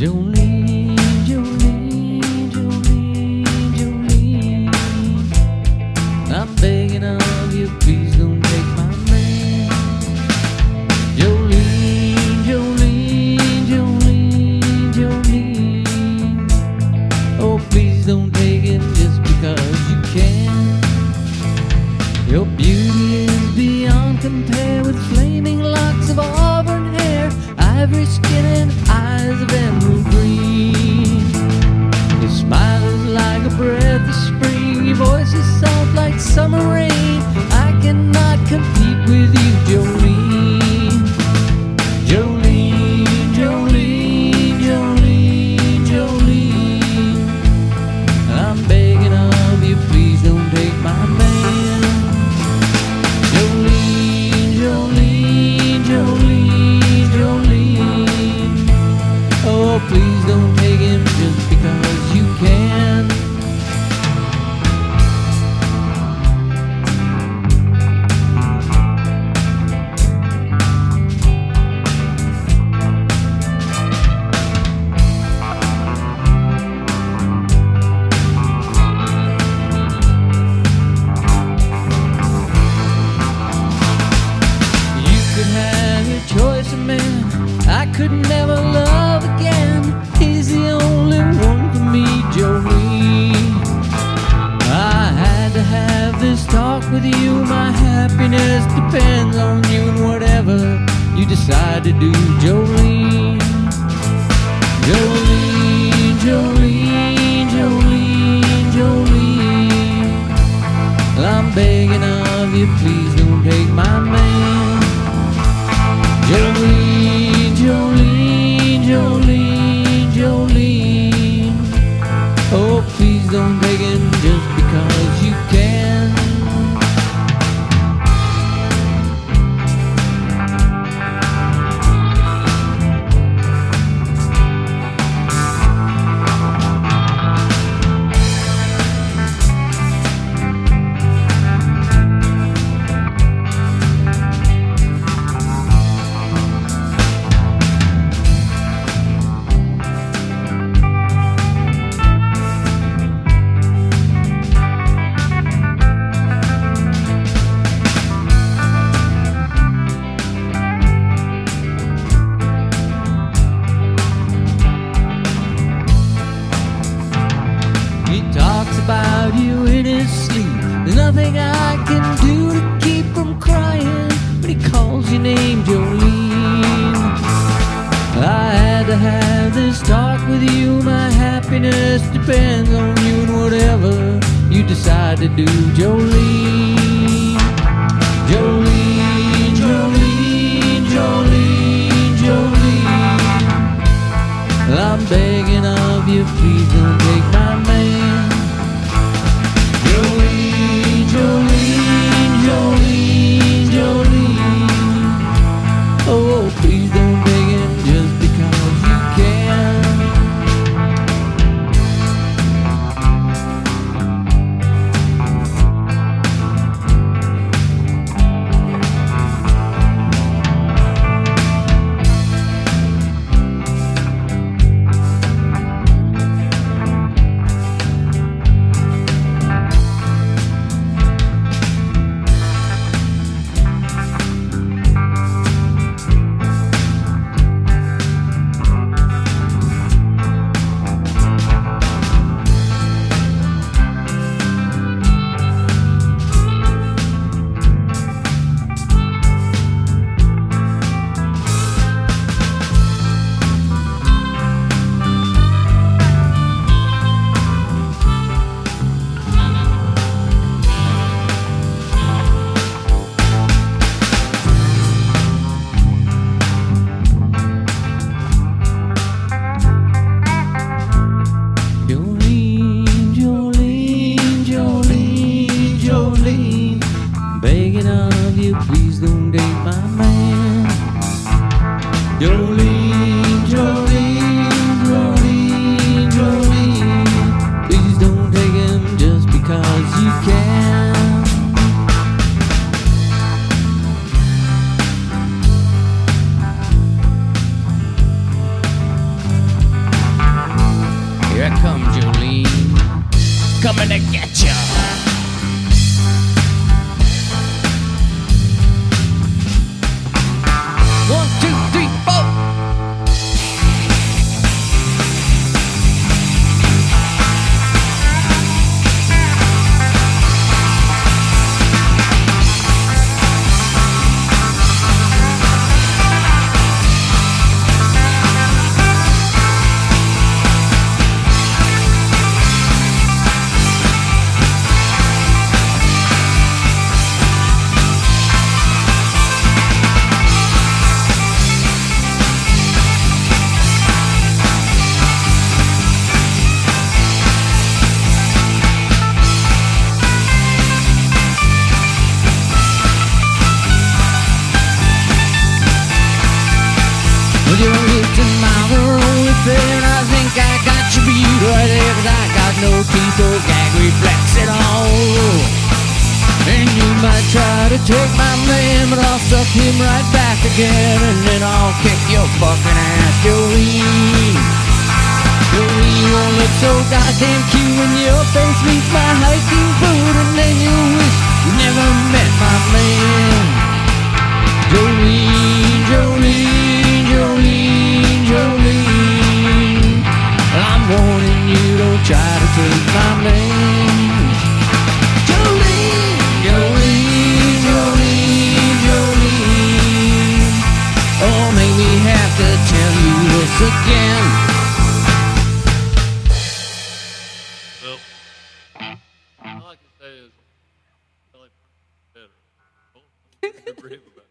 Jolene, Jolene, Jolene, Jolene, I'm begging of you, please don't take my man. Jolene, Jolene, Jolene, Jolene, oh please don't take him just because you can. Your beauty is beyond compare, with flaming locks of auburn hair, ivory skin and eyes of emerald green. Your smile is like a breath of spring, your voice is soft like summer rain. I cannot compete with you, Jolene. Jolene, Jolene, Jolene, Jolene, I'm begging of you, please don't take my man. Jolene, Jolene, Jolene, Jolene, oh please don't take him just because you can. Choice of man I could never love again. He's the only one for me, Jolene. I had to have this talk with you. My happiness depends on you, and whatever you decide to do, Jolene. Jolene, Jolene, Jolene, Jolene, I'm begging of you, please don't take my man. Jolene, Jolene, Jolene, Jolene, oh please don't take him just because you can. He talks about you in his sleep. There's nothing I can do to keep from crying when he calls your name, Jolene. I had to have this talk with you. My happiness depends on you, and whatever you decide to do, Jolene. Jolene, Jolene, Jolene, Jolene, I'm begging of you, please don't take my man. Jolene, Jolene, Jolene, Jolene, oh please don't take him just because you can. coming to get you. One, two, three, four. Well, you're looking miles the only thing I think I got you beat right there, 'cause I got no teeth or gag reflex at all. And you might try to take my man, but I'll suck him right back again, and then I'll kick your fucking ass, Jolene. Jolene won't look so goddamn cute when your face meets my hiking boot, and then you wish you never met my man. Jolene, Jolene, Jolene, Jolene, I'm warning you, don't try to take my man. Jolene, Jolene, Jolene, Jolene, oh, make me have to tell you this again. Well, all I can say is I like better. Oh, I'm brave about it.